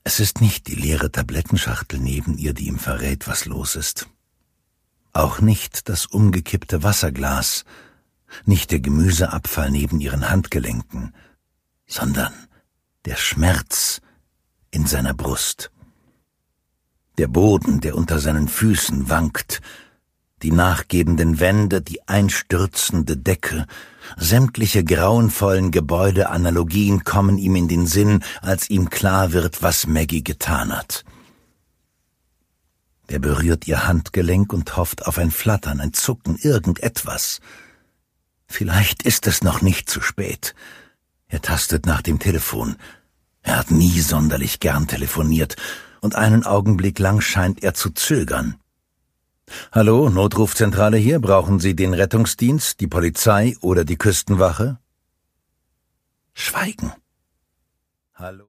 Es ist nicht die leere Tablettenschachtel neben ihr, die ihm verrät, was los ist. Auch nicht das umgekippte Wasserglas, nicht der Gemüseabfall neben ihren Handgelenken, sondern der Schmerz in seiner Brust. Der Boden, der unter seinen Füßen wankt, die nachgebenden Wände, die einstürzende Decke, sämtliche grauenvollen Gebäudeanalogien kommen ihm in den Sinn, als ihm klar wird, was Maggie getan hat. Er berührt ihr Handgelenk und hofft auf ein Flattern, ein Zucken, irgendetwas. Vielleicht ist es noch nicht zu spät. Er tastet nach dem Telefon. Er hat nie sonderlich gern telefoniert, und einen Augenblick lang scheint er zu zögern. »Hallo, Notrufzentrale hier. Brauchen Sie den Rettungsdienst, die Polizei oder die Küstenwache?« Schweigen. »Hallo.«